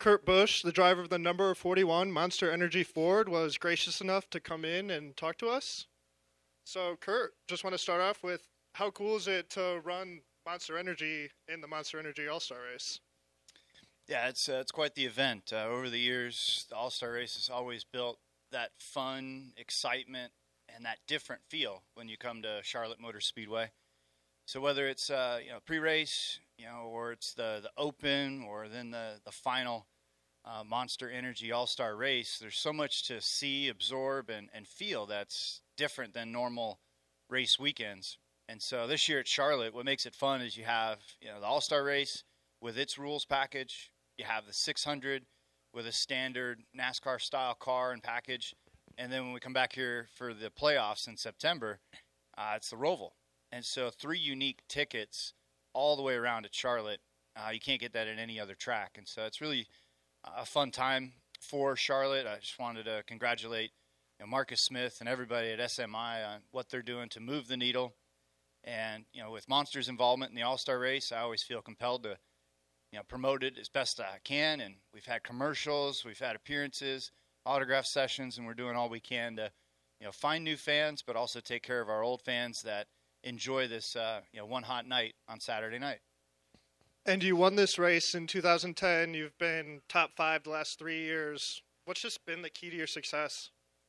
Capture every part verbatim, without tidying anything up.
Kurt Busch, the driver of the number forty-one Monster Energy Ford, was gracious enough to come in and talk to us. So, Kurt, just want to start off with how cool is it to run Monster Energy in the Monster Energy All-Star Race? Yeah, it's uh, it's quite the event. Uh, over the years, the All-Star Race has always built that fun, excitement, and that different feel when you come to Charlotte Motor Speedway. So whether it's uh, you know pre-race, you know, or it's the the Open, or then the the final uh, Monster Energy All-Star Race, there's so much to see, absorb, and and feel that's different than normal race weekends. And so this year at Charlotte, what makes it fun is you have you know the All-Star Race with its rules package. You have the six hundred with a standard NASCAR style car and package, and then when we come back here for the playoffs in September, uh, it's the Roval. And so three unique tickets all the way around at Charlotte. Uh, you can't get that at any other track. And so it's really a fun time for Charlotte. I just wanted to congratulate you know, Marcus Smith and everybody at S M I on what they're doing to move the needle. And, you know, with Monster's involvement in the All-Star Race, I always feel compelled to, you know, promote it as best I can. And we've had commercials, we've had appearances, autograph sessions, and we're doing all we can to, you know, find new fans, but also take care of our old fans that enjoy this, uh, you know, one hot night on Saturday night. And you won this race in two thousand ten. You've been top five the last three years. What's just been the key to your success?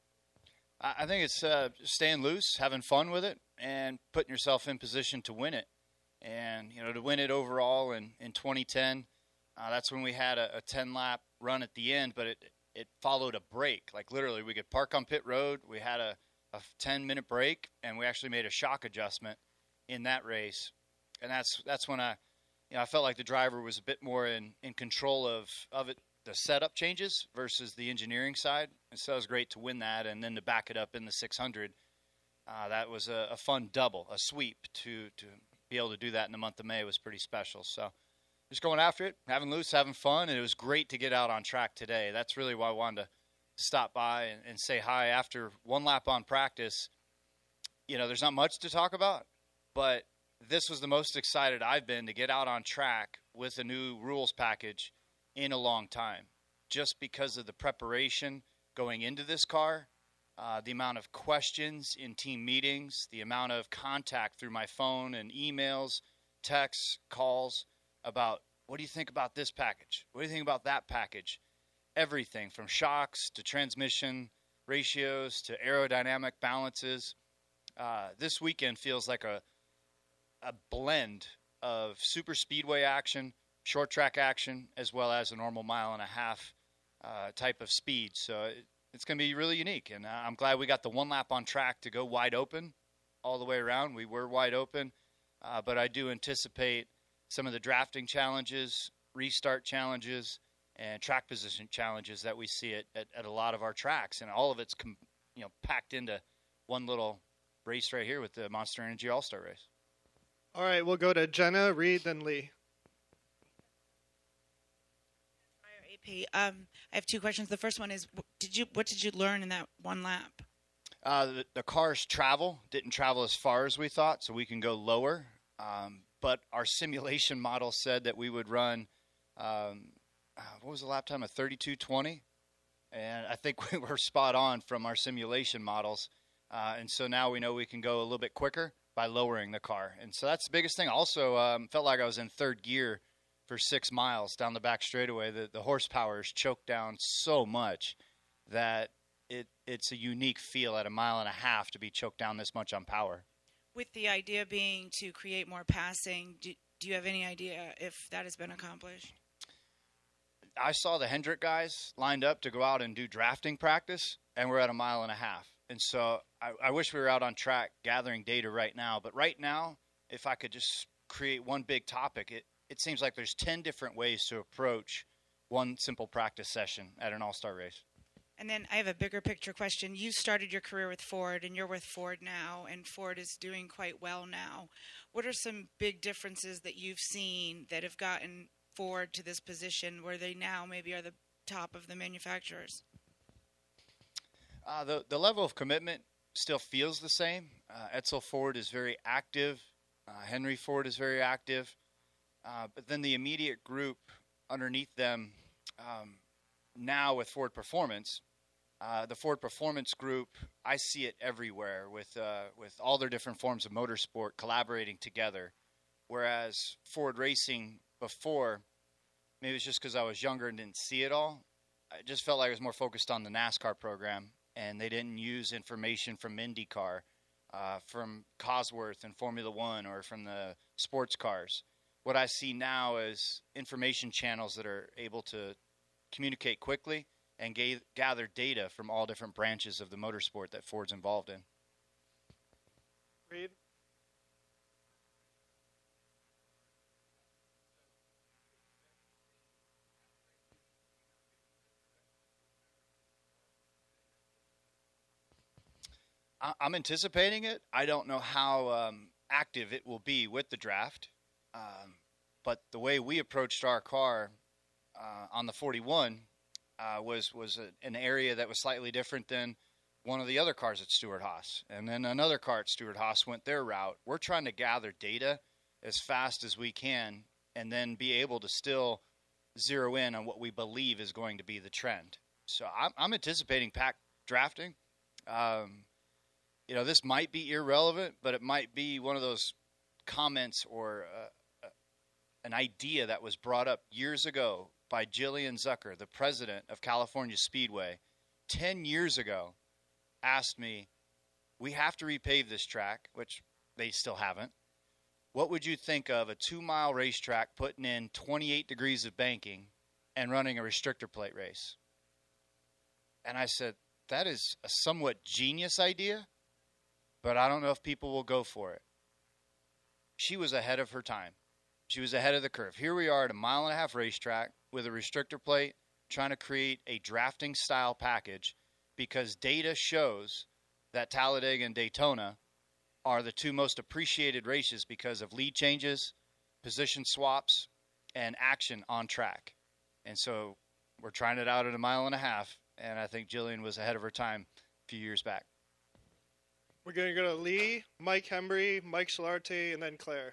I think it's uh, staying loose, having fun with it, and putting yourself in position to win it. And, you know, to win it overall in, in twenty ten, uh, that's when we had a, a ten-lap run at the end, but it it followed a break. Like, literally, we could park on pit road. We had a a ten-minute break, and we actually made a shock adjustment in that race. And that's that's when I, you know, I felt like the driver was a bit more in, in control of, of it, the setup changes versus the engineering side. And so it was great to win that, and then to back it up in the six hundred. Uh, that was a, a fun double, a sweep. To, to be able to do that in the month of May was pretty special. So just going after it, having loose, having fun, and it was great to get out on track today. That's really why I wanted to stop by and, and say hi after one lap on practice. You know, there's not much to talk about, but this was the most excited I've been to get out on track with a new rules package in a long time, just because of the preparation going into this car, uh, the amount of questions in team meetings, the amount of contact through my phone and emails, texts, calls about, what do you think about this package? What do you think about that package? Everything from shocks to transmission ratios to aerodynamic balances. Uh, this weekend feels like a a blend of super speedway action, short track action, as well as a normal mile and a half uh, type of speed. So it, it's going to be really unique, and I'm glad we got the one lap on track to go wide open all the way around. We were wide open, uh, but I do anticipate some of the drafting challenges, restart challenges, and track position challenges that we see at, at, at a lot of our tracks, and all of it's com- you know packed into one little race right here with the Monster Energy All-Star Race. All right, we'll go to Jenna, Reed, then Lee. A P. Um, I have two questions. The first one is, did you what did you learn in that one lap? Uh, the, the car's travel didn't travel as far as we thought, so we can go lower. Um, but our simulation model said that we would run. Um, Uh, what was the lap time? A thirty-two twenty, and I think we were spot on from our simulation models. Uh, and so now we know we can go a little bit quicker by lowering the car. And so that's the biggest thing. Also, um, felt like I was in third gear for six miles down the back straightaway. The, the horsepower is choked down so much that it it's a unique feel at a mile and a half to be choked down this much on power. With the idea being to create more passing, do, do you have any idea if that has been accomplished? I saw the Hendrick guys lined up to go out and do drafting practice, and we're at a mile and a half. And so I, I wish we were out on track gathering data right now. But right now, if I could just create one big topic, it, it seems like there's ten different ways to approach one simple practice session at an all-star race. And then I have a bigger picture question. You started your career with Ford, and you're with Ford now, and Ford is doing quite well now. What are some big differences that you've seen that have gotten Ford to this position where they now maybe are the top of the manufacturers? Uh, the the level of commitment still feels the same. Uh, Edsel Ford is very active. Uh, Henry Ford is very active. Uh, but then the immediate group underneath them um, now with Ford Performance, uh, the Ford Performance Group, I see it everywhere with uh, with all their different forms of motorsport collaborating together. Whereas Ford Racing before, maybe it's just because I was younger and didn't see it all, I just felt like I was more focused on the NASCAR program, and they didn't use information from IndyCar, uh, from Cosworth and Formula One, or from the sports cars. What I see now is information channels that are able to communicate quickly and ga- gather data from all different branches of the motorsport that Ford's involved in. Reed? I'm anticipating it. I don't know how um, active it will be with the draft, um, but the way we approached our car uh, on the forty-one uh, was was a, an area that was slightly different than one of the other cars at Stewart-Haas, and then another car at Stewart-Haas went their route. We're trying to gather data as fast as we can, and then be able to still zero in on what we believe is going to be the trend. So I'm, I'm anticipating pack drafting. Um, You know, this might be irrelevant, but it might be one of those comments or uh, uh, an idea that was brought up years ago by Jillian Zucker, the president of California Speedway, ten years ago, asked me, we have to repave this track, which they still haven't. What would you think of a two-mile racetrack putting in twenty-eight degrees of banking and running a restrictor plate race? And I said, that is a somewhat genius idea, but I don't know if people will go for it. She was ahead of her time. She was ahead of the curve. Here we are at a mile and a half racetrack with a restrictor plate trying to create a drafting style package because data shows that Talladega and Daytona are the two most appreciated races because of lead changes, position swaps, and action on track. And so we're trying it out at a mile and a half, and I think Jillian was ahead of her time a few years back. We're going to go to Lee, Mike Hembry, Mike Solarte, and then Claire.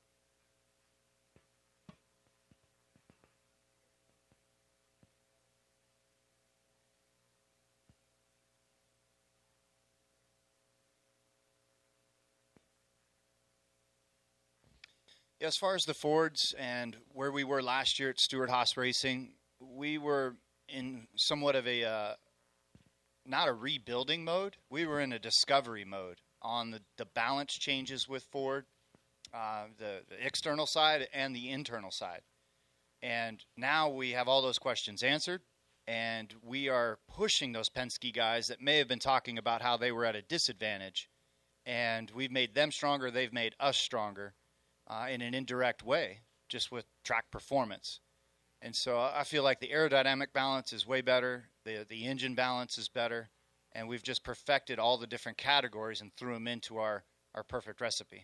Yeah, as far as the Fords and where we were last year at Stewart-Haas Racing, we were in somewhat of a uh, not a rebuilding mode. We were in a discovery mode on the, the balance changes with Ford, uh, the, the external side and the internal side. And now we have all those questions answered, and we are pushing those Penske guys that may have been talking about how they were at a disadvantage, and we've made them stronger, they've made us stronger uh, in an indirect way, just with track performance. And so I feel like the aerodynamic balance is way better. The the engine balance is better. And we've just perfected all the different categories and threw them into our, our perfect recipe.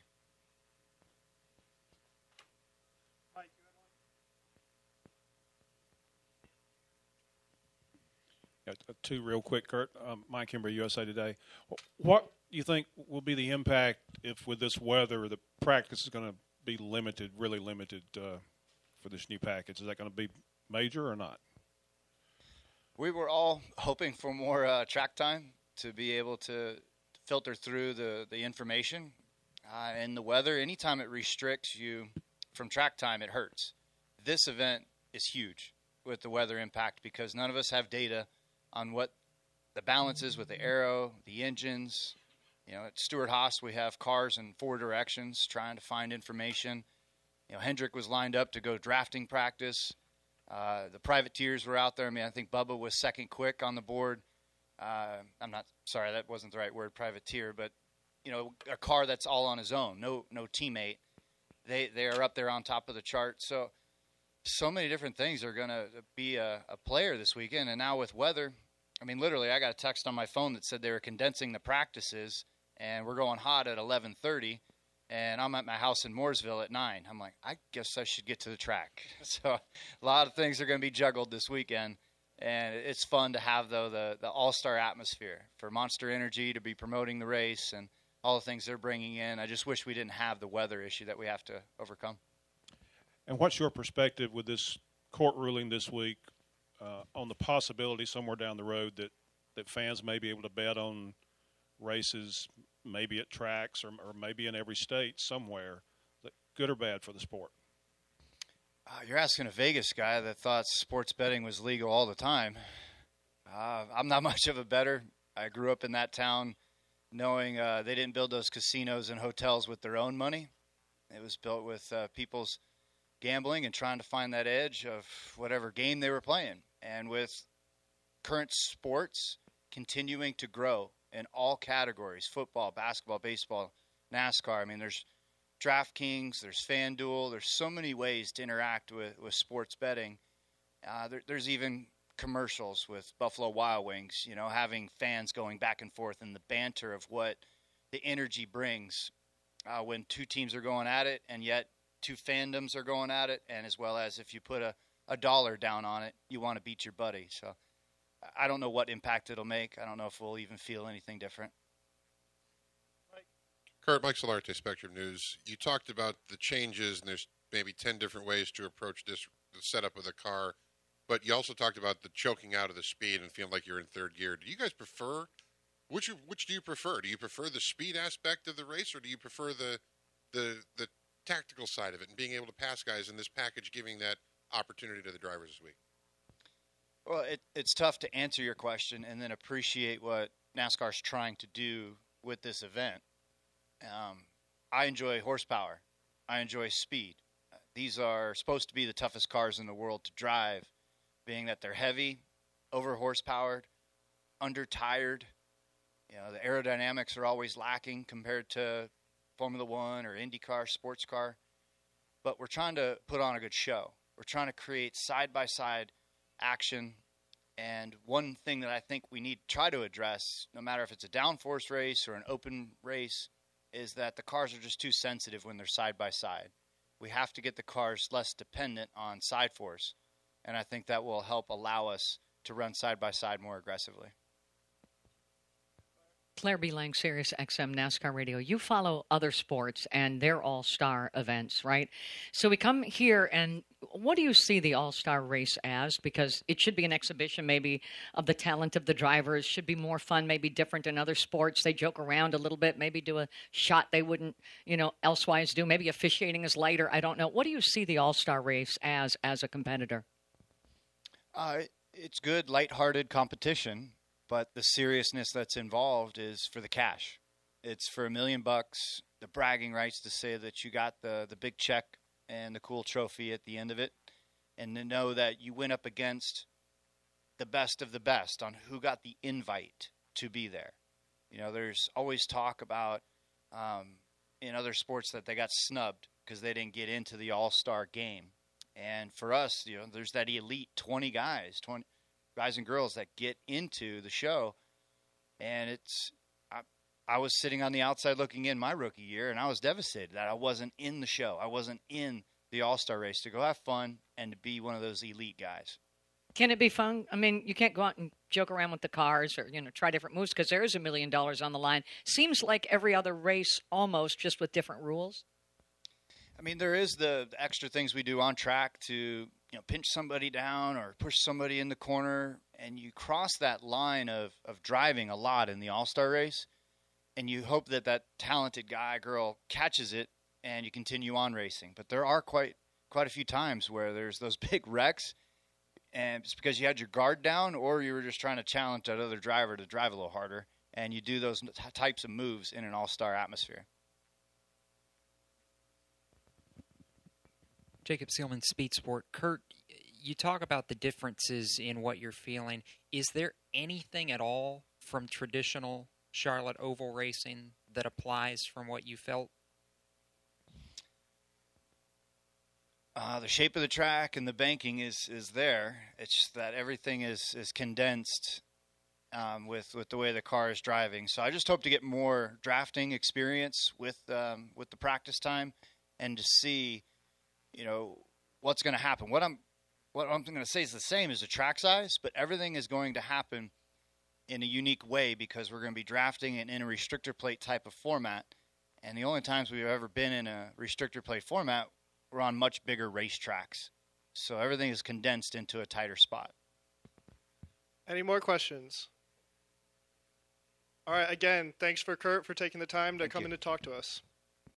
Mike, you had one? Yeah, two real quick, Kurt. Um, Mike Hembry, U S A Today. What do you think will be the impact if with this weather the practice is going to be limited, really limited uh, for this new package? Is that going to be major or not? We were all hoping for more uh, track time to be able to filter through the, the information. Uh, and the weather, anytime it restricts you from track time, it hurts. This event is huge with the weather impact because none of us have data on what the balance is with the aero, the engines. You know, at Stewart-Haas, we have cars in four directions trying to find information. You know, Hendrick was lined up to go drafting practice. Uh, the privateers were out there. I mean, I think Bubba was second quick on the board. Uh, I'm not sorry, that wasn't the right word, privateer, but you know, a car that's all on his own, no no teammate. They they are up there on top of the chart. So so many different things are going to be a, a player this weekend. And now with weather, I mean, literally, I got a text on my phone that said they were condensing the practices, and we're going hot at eleven thirty. And I'm at my house in Mooresville at nine. I'm like, I guess I should get to the track. So a lot of things are going to be juggled this weekend. And it's fun to have, though, the, the all-star atmosphere for Monster Energy to be promoting the race and all the things they're bringing in. I just wish we didn't have the weather issue that we have to overcome. And what's your perspective with this court ruling this week uh, on the possibility somewhere down the road that, that fans may be able to bet on races, maybe at tracks or, or maybe in every state somewhere, that good or bad for the sport? Uh, you're asking a Vegas guy that thought sports betting was legal all the time. Uh, I'm not much of a bettor. I grew up in that town knowing uh, they didn't build those casinos and hotels with their own money. It was built with uh, people's gambling and trying to find that edge of whatever game they were playing. And with current sports continuing to grow in all categories, football, basketball, baseball, NASCAR, I mean, there's DraftKings, there's FanDuel, there's so many ways to interact with, with sports betting. Uh, there, there's even commercials with Buffalo Wild Wings, you know, having fans going back and forth and the banter of what the energy brings uh, when two teams are going at it, and yet two fandoms are going at it, and as well as if you put a, a dollar down on it, you want to beat your buddy. So I don't know what impact it'll make. I don't know if we'll even feel anything different. Kurt, Mike Solarte, Spectrum News. You talked about the changes, and there's maybe ten different ways to approach this the setup of the car, but you also talked about the choking out of the speed and feeling like you're in third gear. Do you guys prefer which which do you prefer? Do you prefer the speed aspect of the race, or do you prefer the the the tactical side of it and being able to pass guys in this package, giving that opportunity to the drivers this week? Well, it, it's tough to answer your question and then appreciate what NASCAR's trying to do with this event. Um, I enjoy horsepower. I enjoy speed. Uh, these are supposed to be the toughest cars in the world to drive, being that they're heavy, over-horsepowered, under-tired. You know, the aerodynamics are always lacking compared to Formula One or IndyCar, sports car. But we're trying to put on a good show. We're trying to create side-by-side action. And one thing that I think we need to try to address, no matter if it's a downforce race or an open race, is that the cars are just too sensitive when they're side-by-side. We have to get the cars less dependent on side force, and I think that will help allow us to run side-by-side more aggressively. Claire B. Lang, Sirius X M NASCAR Radio. You follow other sports and their all-star events, right? So we come here, and what do you see the all-star race as? Because it should be an exhibition maybe of the talent of the drivers, should be more fun, maybe different than other sports. They joke around a little bit, maybe do a shot they wouldn't, you know, elsewise do. Maybe officiating is lighter. I don't know. What do you see the all-star race as as a competitor? Uh, it's good, lighthearted competition. But the seriousness that's involved is for the cash. It's for a million bucks, the bragging rights to say that you got the, the big check and the cool trophy at the end of it, and to know that you went up against the best of the best on who got the invite to be there. You know, there's always talk about um, in other sports that they got snubbed because they didn't get into the all-star game. And for us, you know, there's that elite twenty guys, twenty guys and girls that get into the show, and it's I, I was sitting on the outside looking in my rookie year, and I was devastated that I wasn't in the show. I wasn't in the all-star race to go have fun and to be one of those elite guys. Can it be fun? I mean, you can't go out and joke around with the cars or, you know, try different moves because there is a million dollars on the line. Seems like every other race almost, just with different rules. I mean, there is the, the extra things we do on track to, you know, pinch somebody down or push somebody in the corner, and you cross that line of, of driving a lot in the all-star race, and you hope that that talented guy, girl, catches it and you continue on racing. But there are quite quite a few times where there's those big wrecks, and it's because you had your guard down or you were just trying to challenge that other driver to drive a little harder, and you do those t- types of moves in an all-star atmosphere. Jacob Seelman, Speed Sport. Kurt, you talk about the differences in what you're feeling. Is there anything at all from traditional Charlotte oval racing that applies from what you felt? Uh, the shape of the track and the banking is, is there. It's just that everything is, is condensed um, with with the way the car is driving. So I just hope to get more drafting experience with um, with the practice time and to see, you know, what's going to happen. What I'm what I'm going to say is the same as the track size, but everything is going to happen in a unique way because we're going to be drafting it in a restrictor plate type of format. And the only times we've ever been in a restrictor plate format, we're on much bigger racetracks. So everything is condensed into a tighter spot. Any more questions? All right, again, thanks for Kurt for taking the time to Thank come you. in to talk to us.